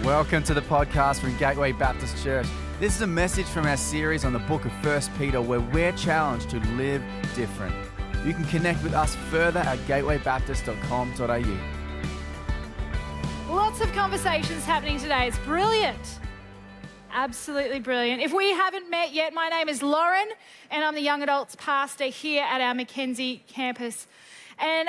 Welcome to the podcast from Gateway Baptist Church. This is a message from our series on the book of 1 Peter where we're challenged to live different. You can connect with us further at gatewaybaptist.com.au. Lots of conversations happening today. It's brilliant. Absolutely brilliant. If we haven't met yet, my name is Lauren and I'm the young adults pastor here at our Mackenzie campus. And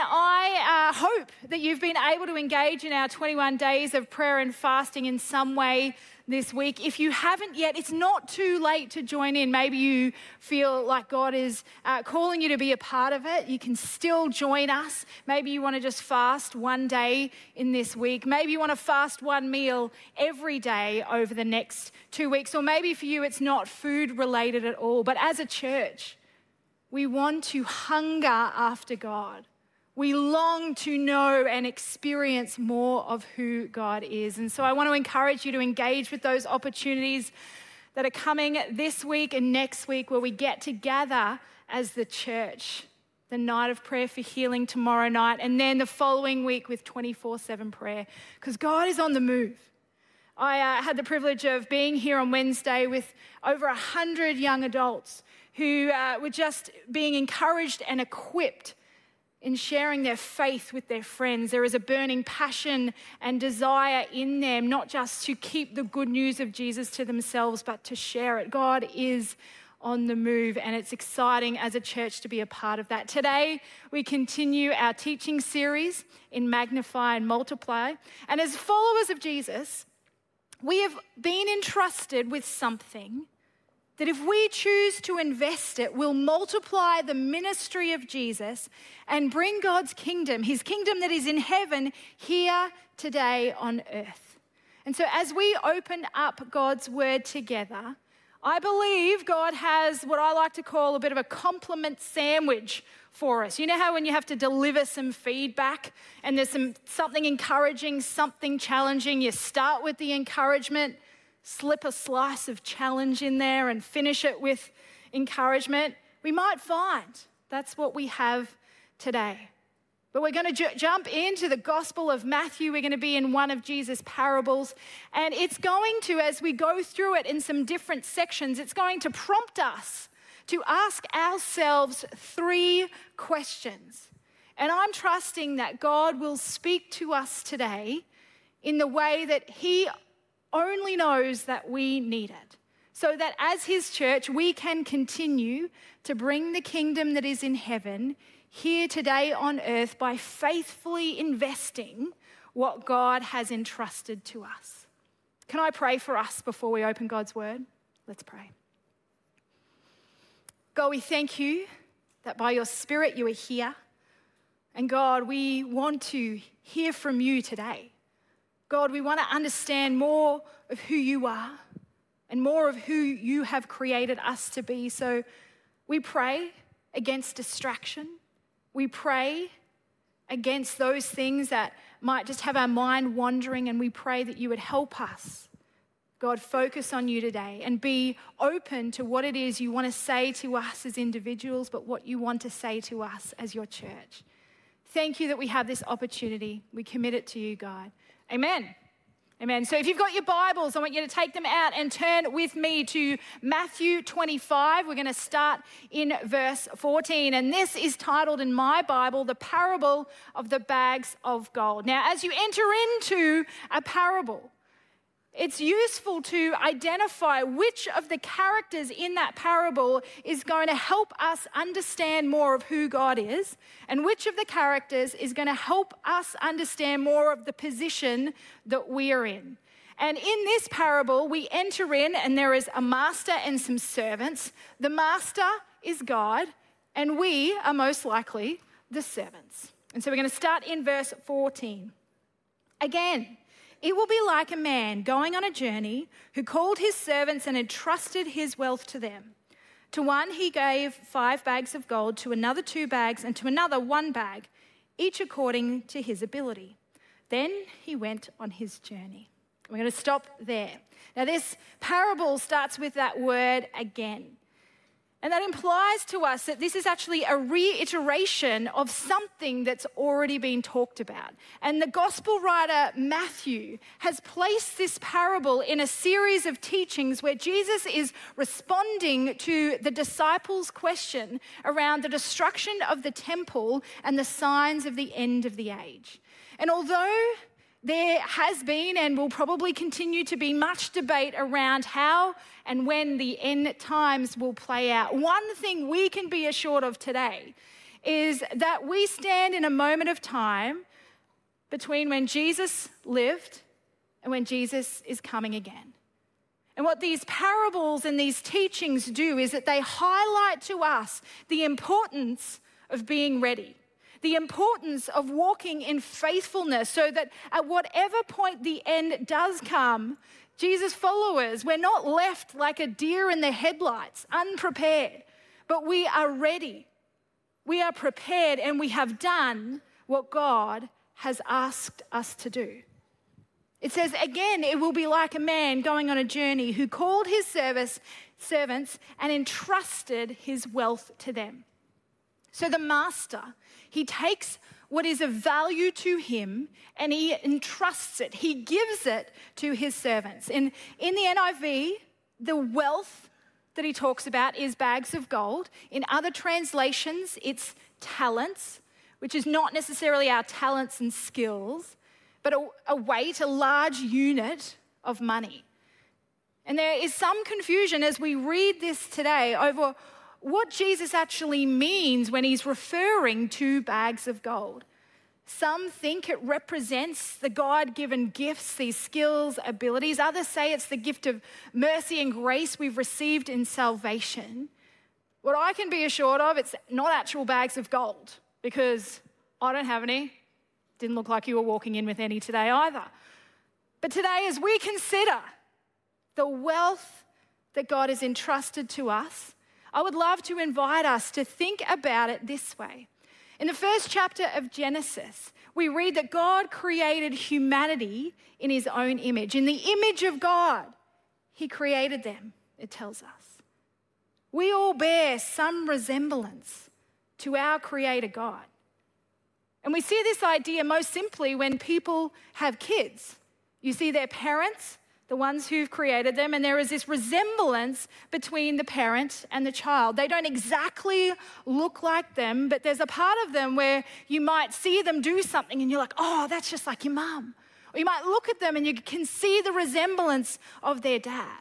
I hope that you've been able to engage in our 21 days of prayer and fasting in some way this week. If you haven't yet, it's not too late to join in. Maybe you feel like God is calling you to be a part of it. You can still join us. Maybe you want to just fast one day in this week. Maybe you want to fast one meal every day over the next 2 weeks. Or maybe for you, it's not food related at all. But as a church, we want to hunger after God. We long to know and experience more of who God is. And so I want to encourage you to engage with those opportunities that are coming this week and next week where we get to gather as the church. The night of prayer for healing tomorrow night, and then the following week with 24/7 prayer, because God is on the move. I had the privilege of being here on Wednesday with over 100 young adults who were just being encouraged and equipped in sharing their faith with their friends. There is a burning passion and desire in them, not just to keep the good news of Jesus to themselves, but to share it. God is on the move, and it's exciting as a church to be a part of that. Today, we continue our teaching series in Magnify and Multiply. And as followers of Jesus, we have been entrusted with something that if we choose to invest it, will multiply the ministry of Jesus and bring God's kingdom, his kingdom that is in heaven, here today on earth. And so as we open up God's word together, I believe God has what I like to call a bit of a compliment sandwich for us. You know how when you have to deliver some feedback and there's something encouraging, something challenging, you start with the encouragement, slip a slice of challenge in there and finish it with encouragement. We might find that's what we have today. But we're going to jump into the Gospel of Matthew. We're going to be in one of Jesus' parables. And it's going to, as we go through it in some different sections, it's going to prompt us to ask ourselves 3 questions. And I'm trusting that God will speak to us today in the way that he only knows that we need it, so that as his church, we can continue to bring the kingdom that is in heaven here today on earth by faithfully investing what God has entrusted to us. Can I pray for us before we open God's word? Let's pray. God, we thank you that by your Spirit you are here. And God, we want to hear from you today. God, we want to understand more of who you are and more of who you have created us to be. So we pray against distraction. We pray against those things that might just have our mind wandering, and we pray that you would help us, God, focus on you today and be open to what it is you want to say to us as individuals, but what you want to say to us as your church. Thank you that we have this opportunity. We commit it to you, God. Amen. Amen. So if you've got your Bibles, I want you to take them out and turn with me to Matthew 25. We're going to start in verse 14. And this is titled in my Bible, The Parable of the Bags of Gold. Now, as you enter into a parable, it's useful to identify which of the characters in that parable is going to help us understand more of who God is, and which of the characters is going to help us understand more of the position that we are in. And in this parable, we enter in and there is a master and some servants. The master is God, and we are most likely the servants. And so we're going to start in verse 14. Again, it will be like a man going on a journey who called his servants and entrusted his wealth to them. To one he gave 5 bags of gold, to another 2 bags, and to another 1 bag, each according to his ability. Then he went on his journey. We're going to stop there. Now this parable starts with that word again. And that implies to us that this is actually a reiteration of something that's already been talked about. And the gospel writer Matthew has placed this parable in a series of teachings where Jesus is responding to the disciples' question around the destruction of the temple and the signs of the end of the age. And although there has been and will probably continue to be much debate around how and when the end times will play out, one thing we can be assured of today is that we stand in a moment of time between when Jesus lived and when Jesus is coming again. And what these parables and these teachings do is that they highlight to us the importance of being ready, the importance of walking in faithfulness, so that at whatever point the end does come, Jesus' followers, we're not left like a deer in the headlights, unprepared, but we are ready. We are prepared, and we have done what God has asked us to do. It says, again, it will be like a man going on a journey who called his servants and entrusted his wealth to them. So the master, he takes what is of value to him and he entrusts it. He gives it to his servants. And in the NIV, the wealth that he talks about is bags of gold. In other translations, it's talents, which is not necessarily our talents and skills, but a weight, a large unit of money. And there is some confusion as we read this today over what Jesus actually means when he's referring to bags of gold. Some think it represents the God-given gifts, these skills, abilities. Others say it's the gift of mercy and grace we've received in salvation. What I can be assured of, it's not actual bags of gold, because I don't have any. Didn't look like you were walking in with any today either. But today, as we consider the wealth that God has entrusted to us, I would love to invite us to think about it this way. In the first chapter of Genesis, we read that God created humanity in his own image. In the image of God, he created them, it tells us. We all bear some resemblance to our Creator God. And we see this idea most simply when people have kids. You see their parents, the ones who've created them, and there is this resemblance between the parent and the child. They don't exactly look like them, but there's a part of them where you might see them do something and you're like, oh, that's just like your mum. Or you might look at them and you can see the resemblance of their dad.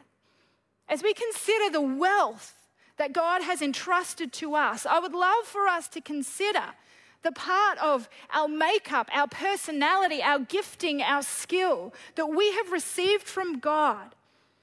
As we consider the wealth that God has entrusted to us, I would love for us to consider the part of our makeup, our personality, our gifting, our skill that we have received from God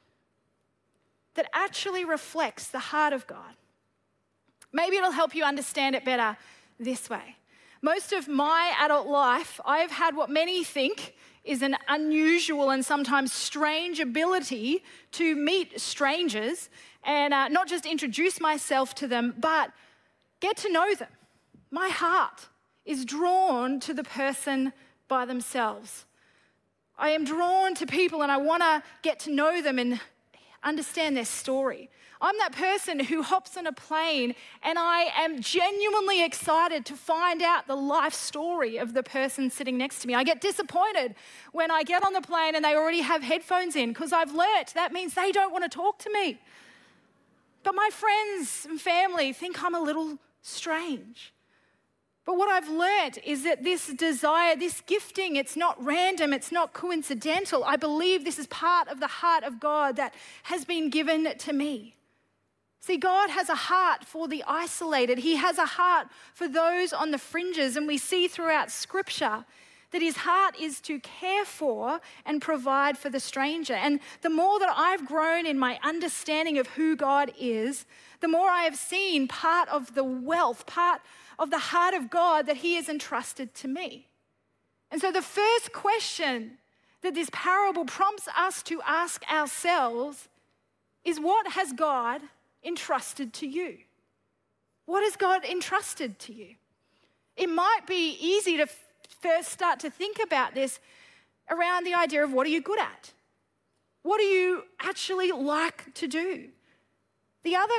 that actually reflects the heart of God. Maybe it'll help you understand it better this way. Most of my adult life, I've had what many think is an unusual and sometimes strange ability to meet strangers and not just introduce myself to them, but get to know them. My heart is drawn to the person by themselves. I am drawn to people and I want to get to know them and understand their story. I'm that person who hops on a plane and I am genuinely excited to find out the life story of the person sitting next to me. I get disappointed when I get on the plane and they already have headphones in, because I've learnt that means they don't want to talk to me. But my friends and family think I'm a little strange. But what I've learnt is that this desire, this gifting, it's not random, it's not coincidental. I believe this is part of the heart of God that has been given to me. See, God has a heart for the isolated. He has a heart for those on the fringes. And we see throughout Scripture that his heart is to care for and provide for the stranger. And the more that I've grown in my understanding of who God is, the more I have seen part of the wealth, part of the heart of God that he has entrusted to me. And so the first question that this parable prompts us to ask ourselves is, what has God entrusted to you? What has God entrusted to you? It might be easy to first start to think about this around the idea of, what are you good at? What do you actually like to do? The other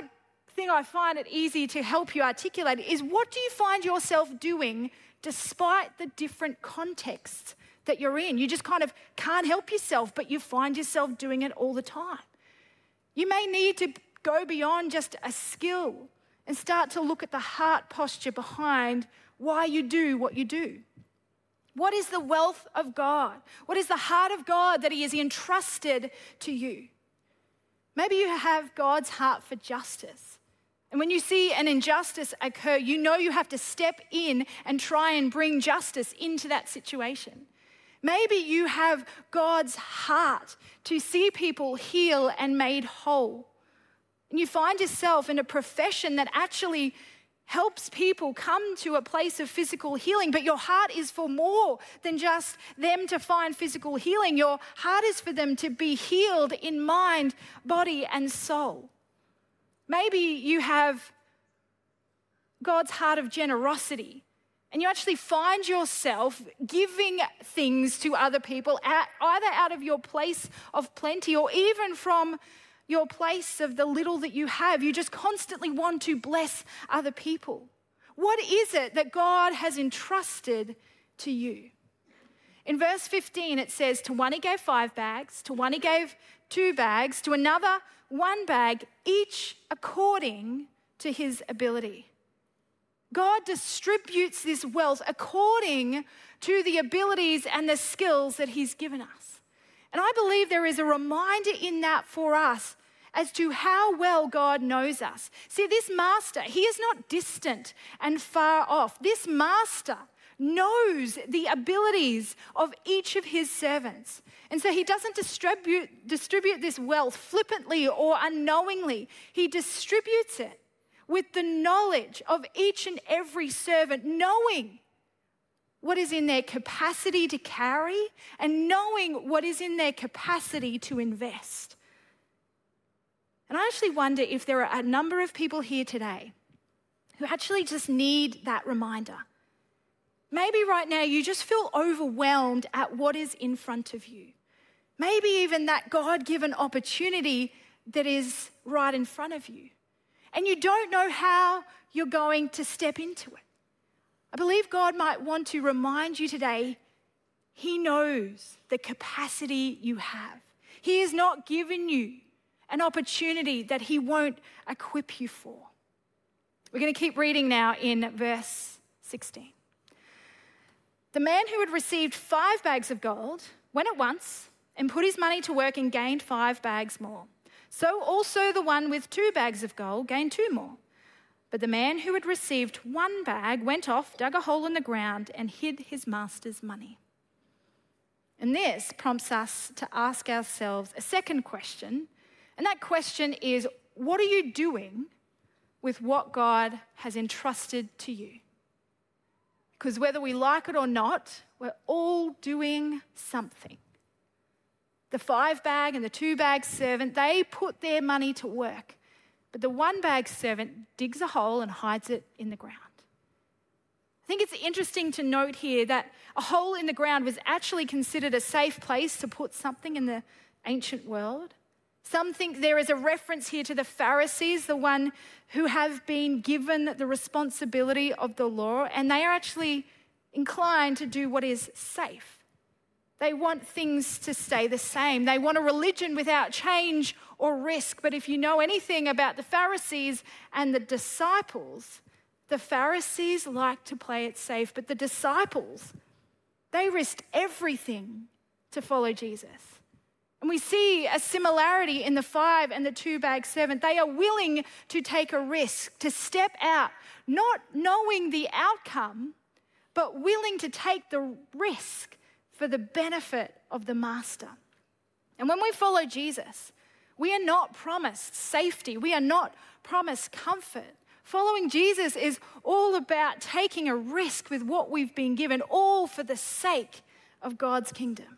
thing I find it easy to help you articulate is, what do you find yourself doing despite the different contexts that you're in? You just kind of can't help yourself, but you find yourself doing it all the time. You may need to go beyond just a skill and start to look at the heart posture behind why you do what you do. What is the wealth of God? What is the heart of God that he has entrusted to you? Maybe you have God's heart for justice. And when you see an injustice occur, you know you have to step in and try and bring justice into that situation. Maybe you have God's heart to see people heal and made whole. And you find yourself in a profession that actually helps people come to a place of physical healing, but your heart is for more than just them to find physical healing. Your heart is for them to be healed in mind, body, and soul. Maybe you have God's heart of generosity, and you actually find yourself giving things to other people, either out of your place of plenty or even from your place of the little that you have. You just constantly want to bless other people. What is it that God has entrusted to you? In verse 15, it says, to one he gave 5 bags, to one he gave 2 bags, to another 1 bag, each according to his ability. God distributes this wealth according to the abilities and the skills that he's given us. And I believe there is a reminder in that for us as to how well God knows us. See, this master, he is not distant and far off. This master knows the abilities of each of his servants. And so he doesn't distribute this wealth flippantly or unknowingly. He distributes it with the knowledge of each and every servant, knowing what is in their capacity to carry and knowing what is in their capacity to invest. And I actually wonder if there are a number of people here today who actually just need that reminder. Maybe right now you just feel overwhelmed at what is in front of you. Maybe even that God-given opportunity that is right in front of you. And you don't know how you're going to step into it. I believe God might want to remind you today, he knows the capacity you have. He has not given you an opportunity that he won't equip you for. We're going to keep reading now in verse 16. The man who had received 5 bags of gold went at once and put his money to work and gained 5 bags more. So also the one with 2 bags of gold gained 2 more. But the man who had received 1 bag went off, dug a hole in the ground, and hid his master's money. And this prompts us to ask ourselves a second question. And that question is, what are you doing with what God has entrusted to you? Because whether we like it or not, we're all doing something. The 5 bag and the 2 bag servant, they put their money to work. But the 1 bag servant digs a hole and hides it in the ground. I think it's interesting to note here that a hole in the ground was actually considered a safe place to put something in the ancient world. Some think there is a reference here to the Pharisees, the one who have been given the responsibility of the law, and they are actually inclined to do what is safe. They want things to stay the same. They want a religion without change or risk. But if you know anything about the Pharisees and the disciples, the Pharisees like to play it safe, but the disciples, they risked everything to follow Jesus. And we see a similarity in the 5 and the 2 bag servant. They are willing to take a risk, to step out, not knowing the outcome, but willing to take the risk for the benefit of the master. And when we follow Jesus, we are not promised safety. We are not promised comfort. Following Jesus is all about taking a risk with what we've been given, all for the sake of God's kingdom.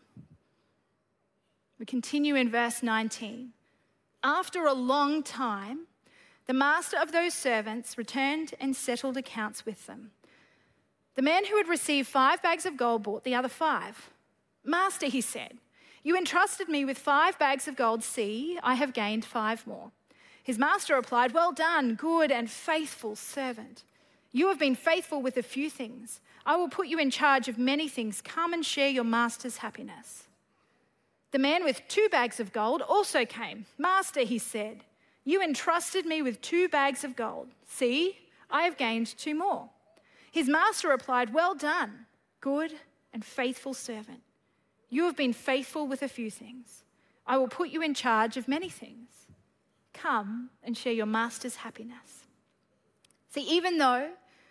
We continue in verse 19. After a long time, the master of those servants returned and settled accounts with them. The man who had received 5 bags of gold bought the other 5. Master, he said, you entrusted me with 5 bags of gold. See, I have gained 5 more. His master replied, "Well done, good and faithful servant. You have been faithful with a few things. I will put you in charge of many things. Come and share your master's happiness." The man with 2 bags of gold also came. "Master," he said, "you entrusted me with 2 bags of gold. See, I have gained 2 more." His master replied, "Well done, good and faithful servant. You have been faithful with a few things. I will put you in charge of many things. Come and share your master's happiness." See, even though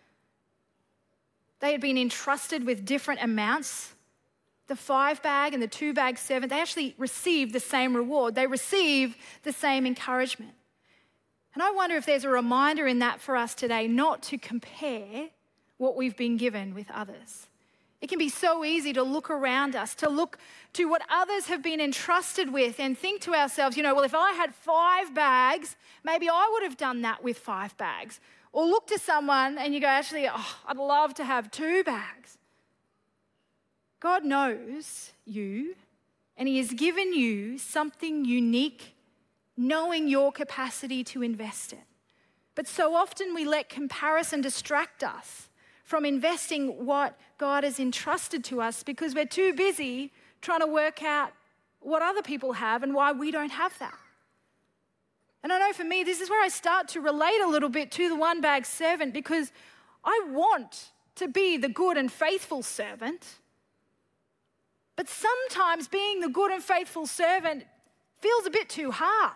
they had been entrusted with different amounts, the 5 bag and the 2 bag servant, they actually received the same reward. They received the same encouragement. And I wonder if there's a reminder in that for us today not to compare what we've been given with others. It can be so easy to look around us, to look to what others have been entrusted with and think to ourselves, well, if I had 5 bags, maybe I would have done that with 5 bags. Or look to someone and you go, actually, I'd love to have 2 bags. God knows you, and He has given you something unique, knowing your capacity to invest it. But so often we let comparison distract us from investing what God has entrusted to us because we're too busy trying to work out what other people have and why we don't have that. And I know for me, this is where I start to relate a little bit to the 1 bag servant, because I want to be the good and faithful servant. But sometimes being the good and faithful servant feels a bit too hard.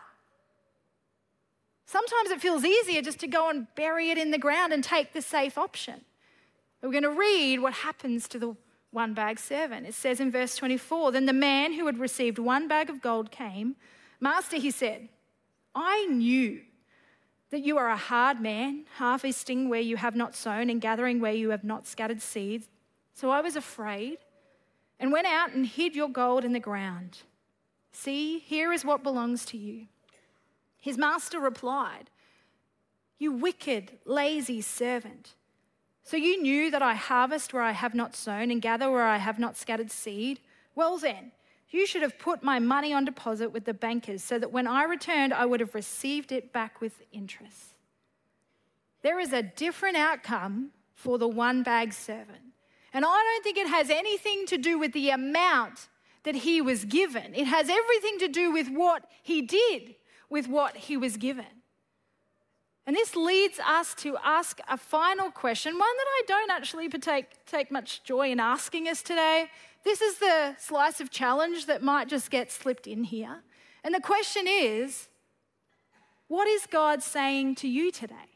Sometimes it feels easier just to go and bury it in the ground and take the safe option. We're going to read what happens to the 1 bag servant. It says in verse 24, "Then the man who had received 1 bag of gold came. 'Master,' he said, 'I knew that you are a hard man, harvesting where you have not sown and gathering where you have not scattered seeds. So I was afraid and went out and hid your gold in the ground. See, here is what belongs to you.' His master replied, 'You wicked, lazy servant. So you knew that I harvest where I have not sown and gather where I have not scattered seed? Well then, you should have put my money on deposit with the bankers so that when I returned, I would have received it back with interest.' There is a different outcome for the 1 bag servant. And I don't think it has anything to do with the amount that he was given. It has everything to do with what he did with what he was given. And this leads us to ask a final question, one that I don't actually take much joy in asking us today. This is the slice of challenge that might just get slipped in here. And the question is, what is God saying to you today?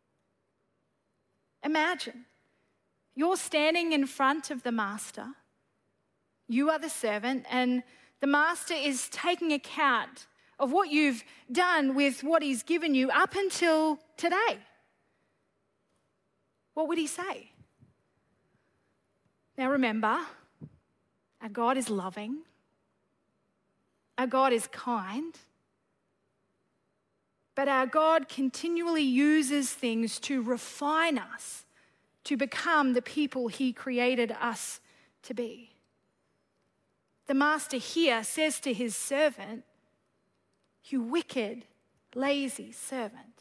Imagine you're standing in front of the master. You are the servant, and the master is taking account of what you've done with what He's given you up until today. What would He say? Now remember, our God is loving. Our God is kind. But our God continually uses things to refine us, to become the people He created us to be. The master here says to his servant, "You wicked, lazy servant."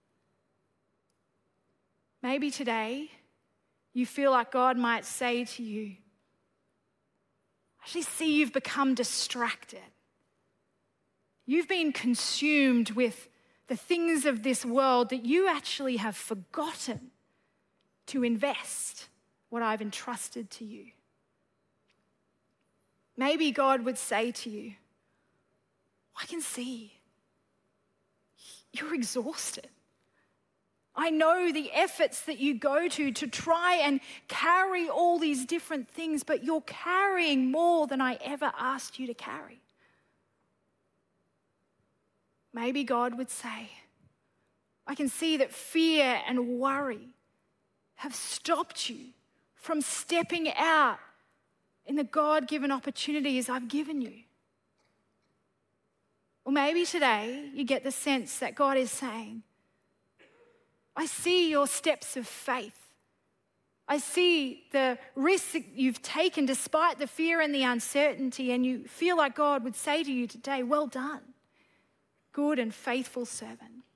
Maybe today you feel like God might say to you, "I actually see you've become distracted. You've been consumed with the things of this world that you actually have forgotten to invest what I've entrusted to you." Maybe God would say to you, "I can see you're exhausted. I know the efforts that you go to try and carry all these different things, but you're carrying more than I ever asked you to carry." Maybe God would say, "I can see that fear and worry have stopped you from stepping out in the God-given opportunities I've given you." Or maybe today you get the sense that God is saying, "I see your steps of faith. I see the risks that you've taken despite the fear and the uncertainty, and you feel like God would say to you today, 'Well done, good and faithful servant.'"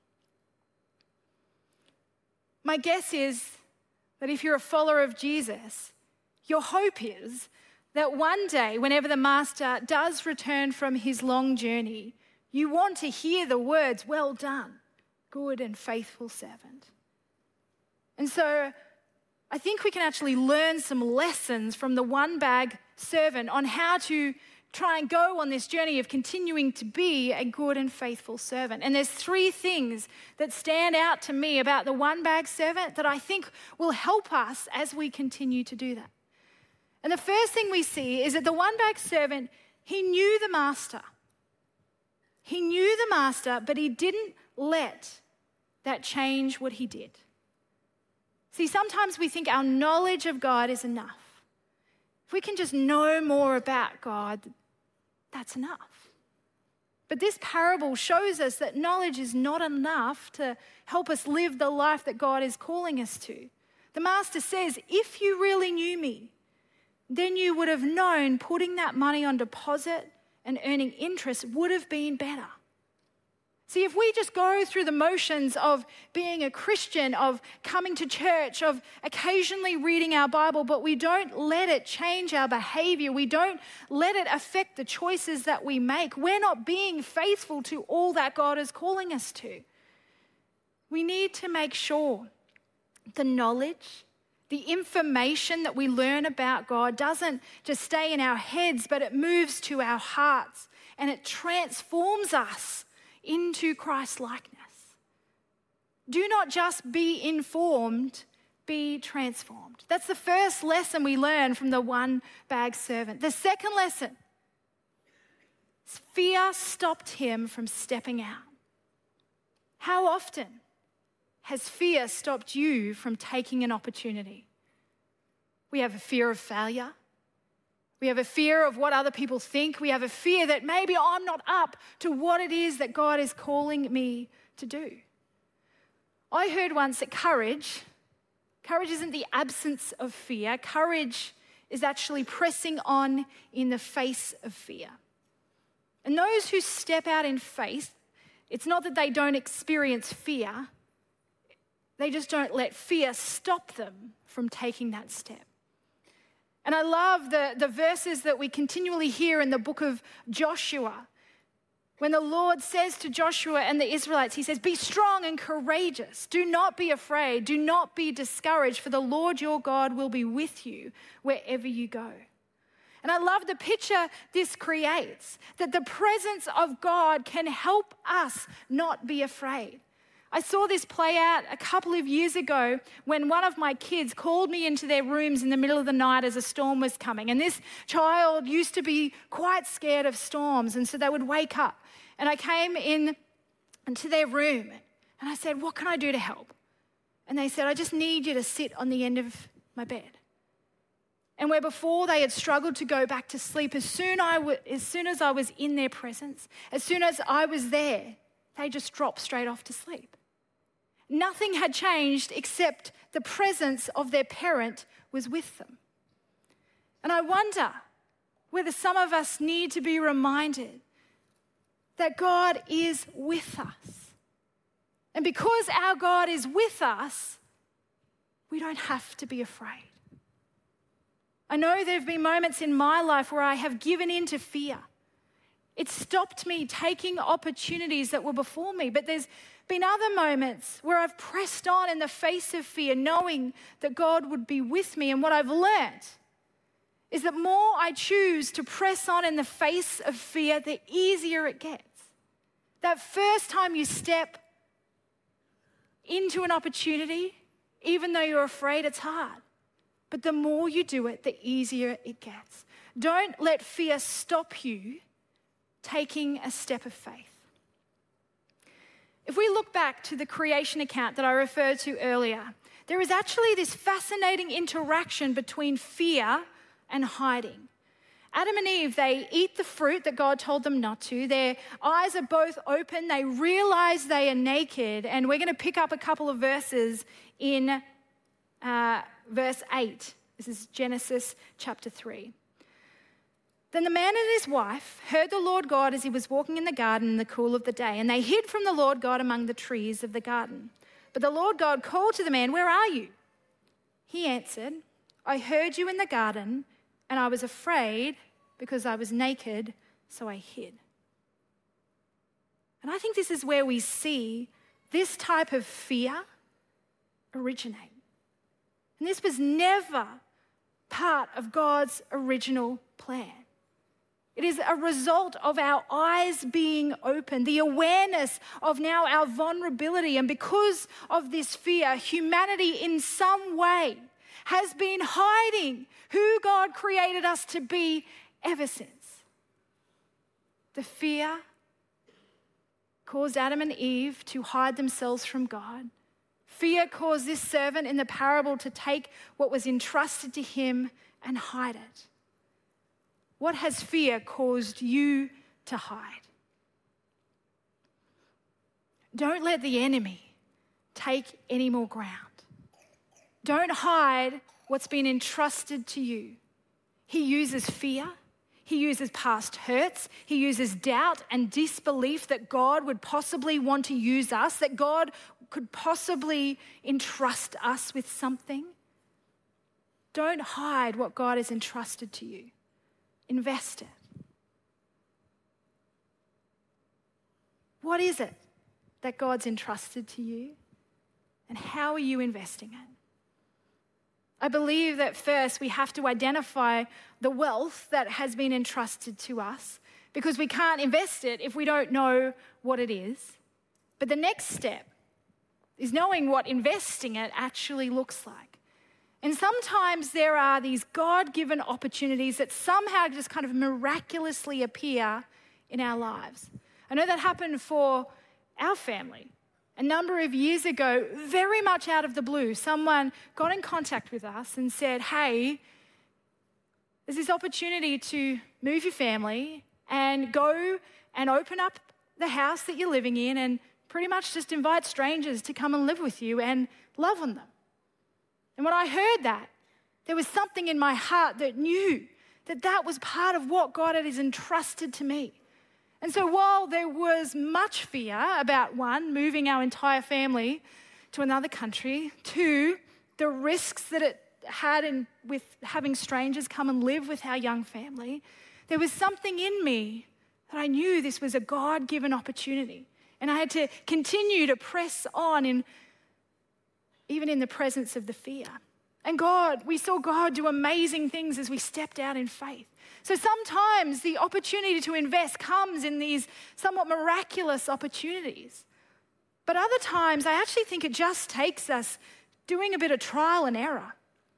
My guess is that if you're a follower of Jesus, your hope is that one day, whenever the Master does return from his long journey, you want to hear the words, "Well done, good and faithful servant." And so I think we can actually learn some lessons from the one-bag servant on how to try and go on this journey of continuing to be a good and faithful servant. And there's 3 things that stand out to me about the one-bag servant that I think will help us as we continue to do that. And the first thing we see is that the one-bag servant, he knew the Master. He knew the Master, but he didn't let that change what he did. See, sometimes we think our knowledge of God is enough. If we can just know more about God, that's enough. But this parable shows us that knowledge is not enough to help us live the life that God is calling us to. The Master says, if you really knew me, then you would have known putting that money on deposit and earning interest would have been better. See, if we just go through the motions of being a Christian, of coming to church, of occasionally reading our Bible, but we don't let it change our behavior, we don't let it affect the choices that we make, we're not being faithful to all that God is calling us to. We need to make sure the knowledge, the information that we learn about God doesn't just stay in our heads, but it moves to our hearts and it transforms us into Christ-likeness. Do not just be informed, be transformed. That's the first lesson we learn from the one-bag servant. The second lesson, fear stopped him from stepping out. How often has fear stopped you from taking an opportunity? We have a fear of failure. We have a fear of what other people think. We have a fear that maybe I'm not up to what it is that God is calling me to do. I heard once that courage isn't the absence of fear. Courage is actually pressing on in the face of fear. And those who step out in faith, it's not that they don't experience fear, they just don't let fear stop them from taking that step. And I love the verses that we continually hear in the book of Joshua. When the Lord says to Joshua and the Israelites, he says, "Be strong and courageous. Do not be afraid. Do not be discouraged, for the Lord your God will be with you wherever you go." And I love the picture this creates, that the presence of God can help us not be afraid. I saw this play out a couple of years ago when one of my kids called me into their rooms in the middle of the night as a storm was coming. And this child used to be quite scared of storms, and so they would wake up. And I came into their room and I said, "What can I do to help?" And they said, "I just need you to sit on the end of my bed." And where before they had struggled to go back to sleep, as soon as I was in their presence, as soon as I was there, they just dropped straight off to sleep. Nothing had changed except the presence of their parent was with them. And I wonder whether some of us need to be reminded that God is with us. And because our God is with us, we don't have to be afraid. I know there have been moments in my life where I have given in to fear. It stopped me taking opportunities that were before me, but there's been other moments where I've pressed on in the face of fear, knowing that God would be with me. And what I've learned is that more I choose to press on in the face of fear, the easier it gets. That first time you step into an opportunity, even though you're afraid, it's hard. But the more you do it, the easier it gets. Don't let fear stop you taking a step of faith. If we look back to the creation account that I referred to earlier, there is actually this fascinating interaction between fear and hiding. Adam and Eve, they eat the fruit that God told them not to. Their eyes are both open. They realize they are naked. And we're going to pick up a couple of verses in verse 8. This is Genesis chapter 3. Then the man and his wife heard the Lord God as he was walking in the garden in the cool of the day, and they hid from the Lord God among the trees of the garden. But the Lord God called to the man, "Where are you?" He answered, "I heard you in the garden, and I was afraid because I was naked, so I hid." And I think this is where we see this type of fear originate. And this was never part of God's original plan. It is a result of our eyes being open, the awareness of now our vulnerability. And because of this fear, humanity in some way has been hiding who God created us to be ever since. The fear caused Adam and Eve to hide themselves from God. Fear caused this servant in the parable to take what was entrusted to him and hide it. What has fear caused you to hide? Don't let the enemy take any more ground. Don't hide what's been entrusted to you. He uses fear. He uses past hurts. He uses doubt and disbelief that God would possibly want to use us, that God could possibly entrust us with something. Don't hide what God has entrusted to you. Invest it. What is it that God's entrusted to you? And how are you investing it? I believe that first we have to identify the wealth that has been entrusted to us, because we can't invest it if we don't know what it is. But the next step is knowing what investing it actually looks like. And sometimes there are these God-given opportunities that somehow just kind of miraculously appear in our lives. I know that happened for our family. A number of years ago, very much out of the blue, someone got in contact with us and said, "Hey, there's this opportunity to move your family and go and open up the house that you're living in and pretty much just invite strangers to come and live with you and love on them." And when I heard that, there was something in my heart that knew that that was part of what God had entrusted to me. And so while there was much fear about, one, moving our entire family to another country, two, the risks that it had with having strangers come and live with our young family, there was something in me that I knew this was a God-given opportunity. And I had to continue to press on even in the presence of the fear. And we saw God do amazing things as we stepped out in faith. So sometimes the opportunity to invest comes in these somewhat miraculous opportunities. But other times, I actually think it just takes us doing a bit of trial and error.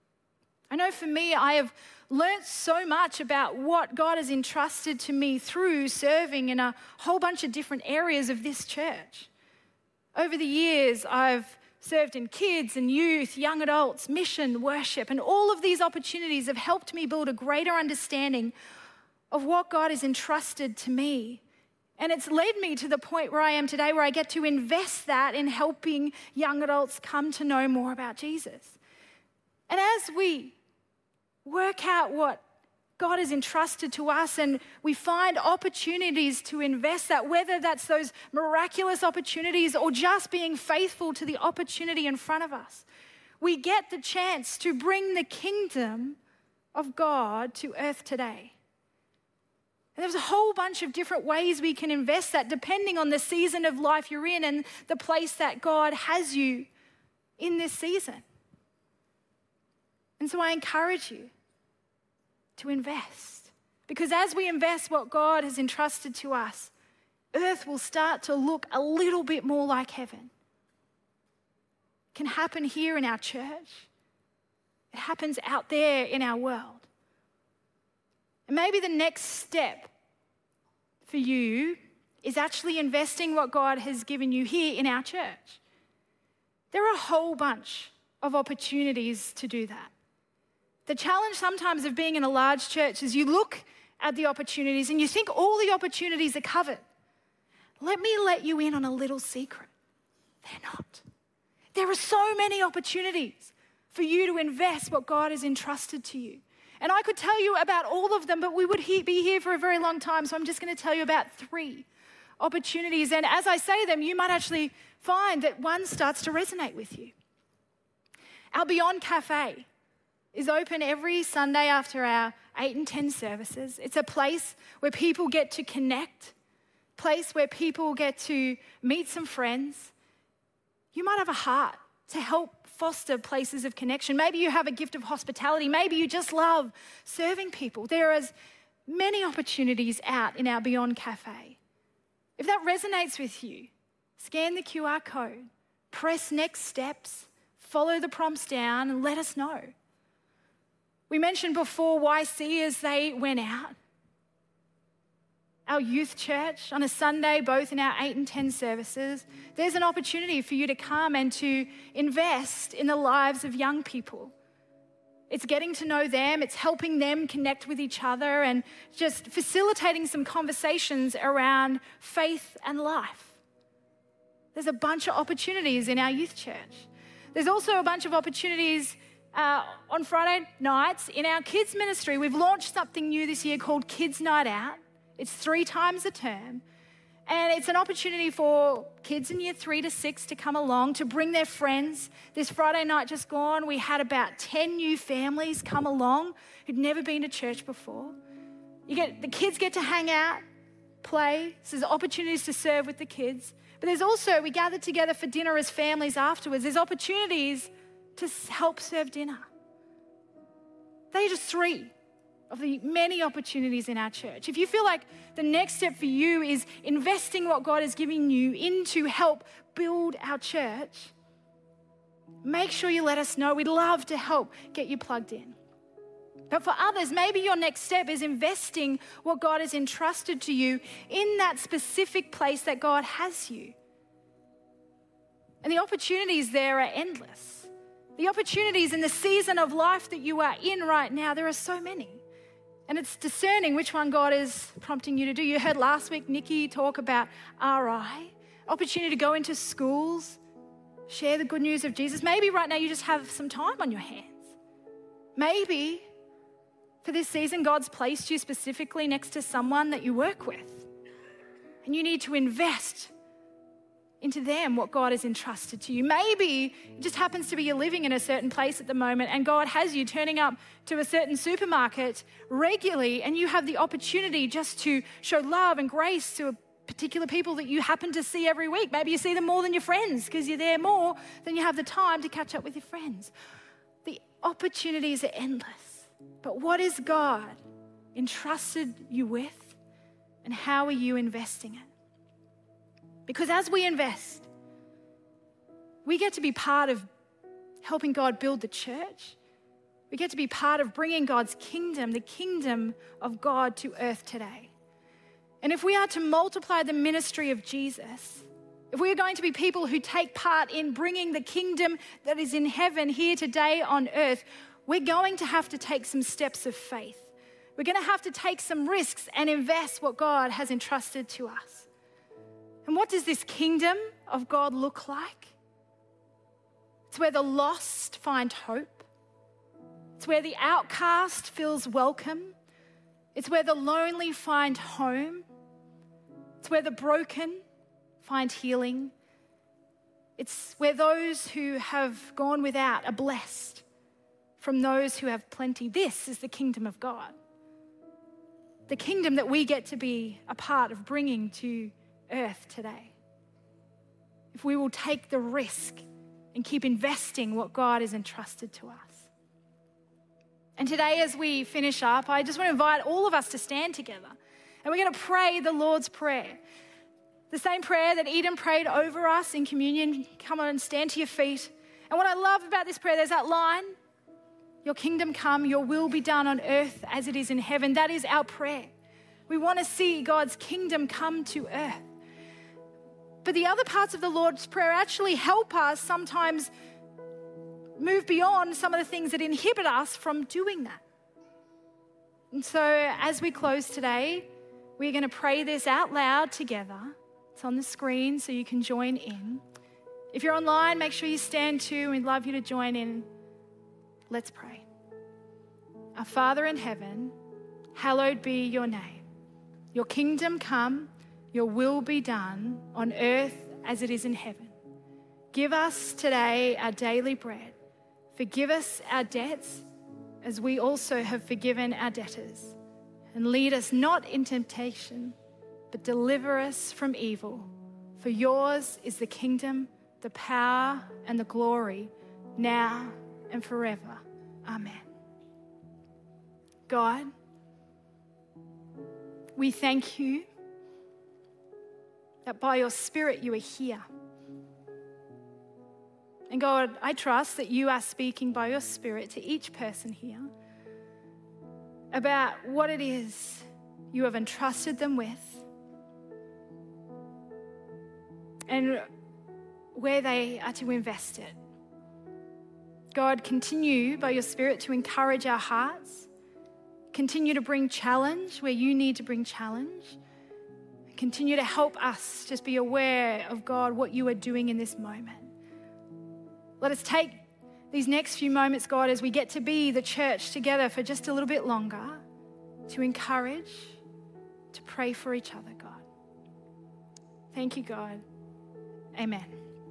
I know for me, I have learnt so much about what God has entrusted to me through serving in a whole bunch of different areas of this church. Over the years, I've served in kids and youth, young adults, mission, worship, and all of these opportunities have helped me build a greater understanding of what God has entrusted to me. And it's led me to the point where I am today, where I get to invest that in helping young adults come to know more about Jesus. And as we work out what God has entrusted to us and we find opportunities to invest that, whether that's those miraculous opportunities or just being faithful to the opportunity in front of us, we get the chance to bring the kingdom of God to earth today. And there's a whole bunch of different ways we can invest that depending on the season of life you're in and the place that God has you in this season. And so I encourage you to invest. Because as we invest what God has entrusted to us, earth will start to look a little bit more like heaven. It can happen here in our church. It happens out there in our world. And maybe the next step for you is actually investing what God has given you here in our church. There are a whole bunch of opportunities to do that. The challenge sometimes of being in a large church is you look at the opportunities and you think all the opportunities are covered. Let me let you in on a little secret. They're not. There are so many opportunities for you to invest what God has entrusted to you. And I could tell you about all of them, but we would be here for a very long time, so I'm just going to tell you about 3 opportunities. And as I say them, you might actually find that one starts to resonate with you. Our Beyond Cafe is open every Sunday after our 8 and 10 services. It's a place where people get to connect, place where people get to meet some friends. You might have a heart to help foster places of connection. Maybe you have a gift of hospitality. Maybe you just love serving people. There are many opportunities out in our Beyond Cafe. If that resonates with you, scan the QR code, press next steps, follow the prompts down, and let us know. We mentioned before YC as they went out. Our youth church on a Sunday, both in our 8 and 10 services, there's an opportunity for you to come and to invest in the lives of young people. It's getting to know them, it's helping them connect with each other and just facilitating some conversations around faith and life. There's a bunch of opportunities in our youth church. There's also a bunch of opportunities on Friday nights in our kids ministry. We've launched something new this year called Kids Night Out. It's 3 times a term. And it's an opportunity for kids in year 3 to 6 to come along, to bring their friends. This Friday night just gone, we had about 10 new families come along who'd never been to church before. The kids get to hang out, play. So there's opportunities to serve with the kids. But there's also, we gathered together for dinner as families afterwards. There's opportunities to help serve dinner. They are just 3 of the many opportunities in our church. If you feel like the next step for you is investing what God is giving you into help build our church, make sure you let us know. We'd love to help get you plugged in. But for others, maybe your next step is investing what God has entrusted to you in that specific place that God has you. And the opportunities there are endless. The opportunities in the season of life that you are in right now, there are so many. And it's discerning which one God is prompting you to do. You heard last week Nikki talk about RI, opportunity to go into schools, share the good news of Jesus. Maybe right now you just have some time on your hands. Maybe for this season, God's placed you specifically next to someone that you work with. And you need to invest into them what God has entrusted to you. Maybe it just happens to be you're living in a certain place at the moment and God has you turning up to a certain supermarket regularly and you have the opportunity just to show love and grace to particular people that you happen to see every week. Maybe you see them more than your friends because you're there more than you have the time to catch up with your friends. The opportunities are endless. But what is God entrusted you with and how are you investing it? Because as we invest, we get to be part of helping God build the church. We get to be part of bringing God's kingdom, the kingdom of God to earth today. And if we are to multiply the ministry of Jesus, if we are going to be people who take part in bringing the kingdom that is in heaven here today on earth, we're going to have to take some steps of faith. We're going to have to take some risks and invest what God has entrusted to us. And what does this kingdom of God look like? It's where the lost find hope. It's where the outcast feels welcome. It's where the lonely find home. It's where the broken find healing. It's where those who have gone without are blessed from those who have plenty. This is the kingdom of God. The kingdom that we get to be a part of bringing to earth today. If we will take the risk and keep investing what God has entrusted to us. And today as we finish up, I just want to invite all of us to stand together and we're going to pray the Lord's Prayer. The same prayer that Eden prayed over us in communion. Come on and stand to your feet. And what I love about this prayer, there's that line, your kingdom come, your will be done on earth as it is in heaven. That is our prayer. We want to see God's kingdom come to earth. But the other parts of the Lord's Prayer actually help us sometimes move beyond some of the things that inhibit us from doing that. And so as we close today, we're going to pray this out loud together. It's on the screen so you can join in. If you're online, make sure you stand too. We'd love you to join in. Let's pray. Our Father in heaven, hallowed be your name. Your kingdom come, your will be done on earth as it is in heaven. Give us today our daily bread. Forgive us our debts as we also have forgiven our debtors. And lead us not in temptation, but deliver us from evil. For yours is the kingdom, the power, and the glory, now and forever. Amen. God, we thank you that by your Spirit you are here. And God, I trust that you are speaking by your Spirit to each person here about what it is you have entrusted them with and where they are to invest it. God, continue by your Spirit to encourage our hearts. Continue to bring challenge where you need to bring challenge. Continue to help us just be aware of, God, what you are doing in this moment. Let us take these next few moments, God, as we get to be the church together for just a little bit longer, to encourage, to pray for each other, God. Thank you, God. Amen.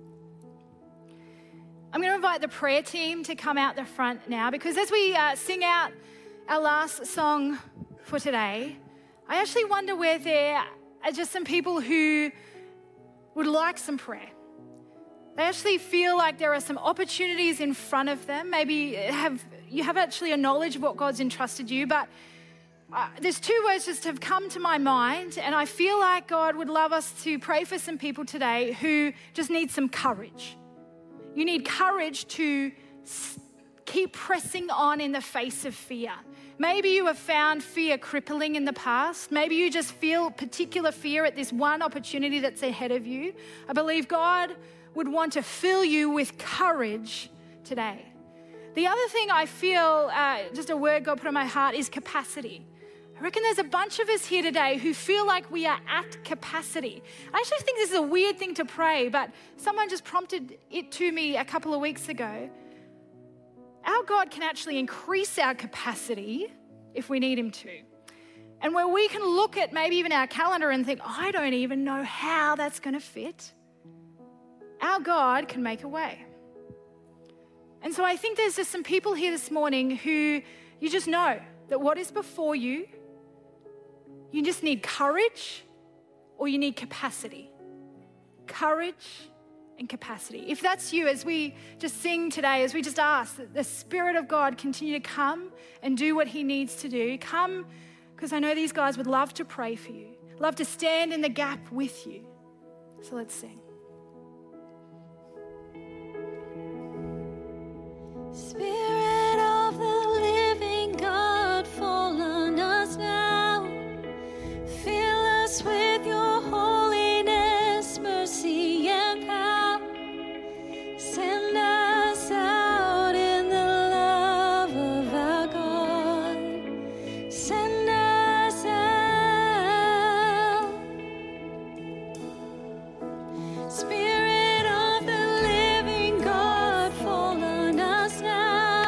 I'm going to invite the prayer team to come out the front now, because as we sing out our last song for today, I actually wonder where there are just some people who would like some prayer. They actually feel like there are some opportunities in front of them. Maybe you have actually a knowledge of what God's entrusted you, but there's two words just have come to my mind, and I feel like God would love us to pray for some people today who just need some courage. You need courage to keep pressing on in the face of fear. Maybe you have found fear crippling in the past. Maybe you just feel particular fear at this one opportunity that's ahead of you. I believe God would want to fill you with courage today. The other thing I feel, just a word God put on my heart, is capacity. I reckon there's a bunch of us here today who feel like we are at capacity. I actually think this is a weird thing to pray, but someone just prompted it to me a couple of weeks ago. Our God can actually increase our capacity if we need him to. And where we can look at maybe even our calendar and think, I don't even know how that's going to fit, our God can make a way. And so I think there's just some people here this morning who you just know that what is before you, you just need courage or you need capacity. Courage and capacity. If that's you, as we just sing today, as we just ask that the Spirit of God continue to come and do what he needs to do, come, because I know these guys would love to pray for you, love to stand in the gap with you. So let's sing. Spirit of the living God, fall on us now. Fill us with your holiness, mercy, and power. Send us out in the love of our God. Send us out. Spirit of the living God, fall on us now.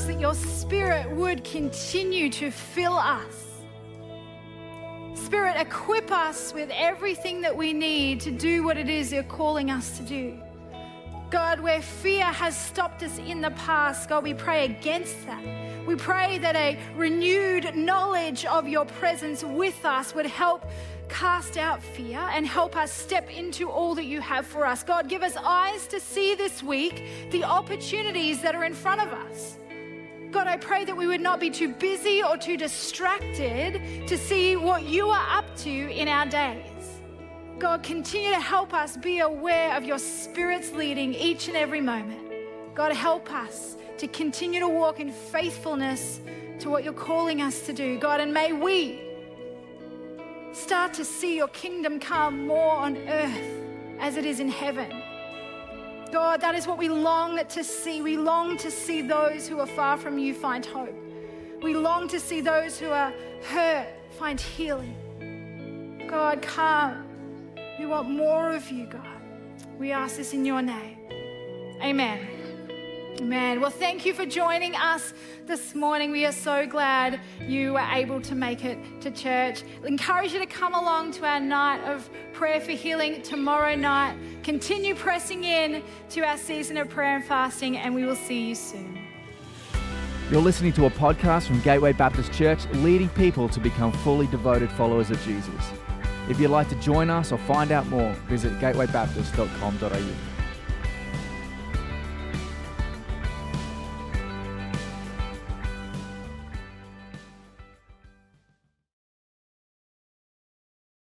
ask that your Spirit would continue to fill us. Spirit, equip us with everything that we need to do what it is you're calling us to do. God, where fear has stopped us in the past, God, we pray against that. We pray that a renewed knowledge of your presence with us would help cast out fear and help us step into all that you have for us. God, give us eyes to see this week the opportunities that are in front of us. God, I pray that we would not be too busy or too distracted to see what you are up to in our days. God, continue to help us be aware of your Spirit's leading each and every moment. God, help us to continue to walk in faithfulness to what you're calling us to do. God, and may we start to see your kingdom come more on earth as it is in heaven. God, that is what we long to see. We long to see those who are far from you find hope. We long to see those who are hurt find healing. God, come. We want more of you, God. We ask this in your name. Amen. Amen. Well, thank you for joining us this morning. We are so glad you were able to make it to church. I encourage you to come along to our night of prayer for healing tomorrow night. Continue pressing in to our season of prayer and fasting, and we will see you soon. You're listening to a podcast from Gateway Baptist Church, leading people to become fully devoted followers of Jesus. If you'd like to join us or find out more, visit gatewaybaptist.com.au.